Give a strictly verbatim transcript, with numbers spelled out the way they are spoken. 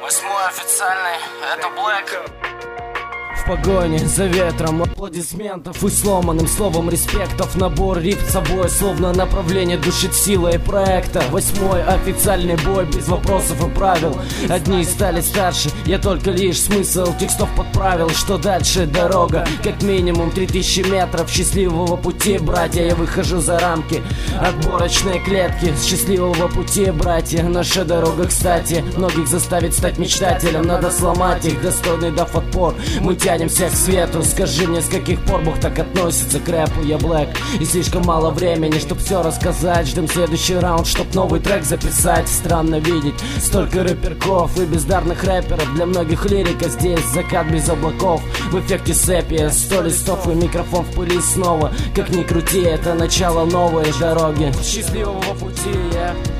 Восьмой официальный, это Блэк. В погоне за ветром аплодисментов и сломанным словом респектов. Набор рифт с собой, словно направление душит силой проекта. Восьмой официальный бой, без вопросов и правил. Одни стали старше, я только лишь смысл текстов подправил. Что дальше? Дорога, как минимум три тысячи метров счастливого пути, братья. Я выхожу за рамки отборочной клетки счастливого пути, братья. Наша дорога, кстати, многих заставит стать мечтателем. Надо сломать их, достойный дав отпор. Мы тянемся к свету. Скажи мне, с каких пор Бог так относится к рэпу? Я Блэк, и слишком мало времени, чтоб все рассказать. Ждем следующий раунд, чтоб новый трек записать. Странно видеть столько рэперков и бездарных рэперов. Для многих лирика здесь закат без облаков. В эффекте сепия, сто листов и микрофон в пыли снова. Как ни крути, это начало новой дороги. Счастливого пути, я yeah.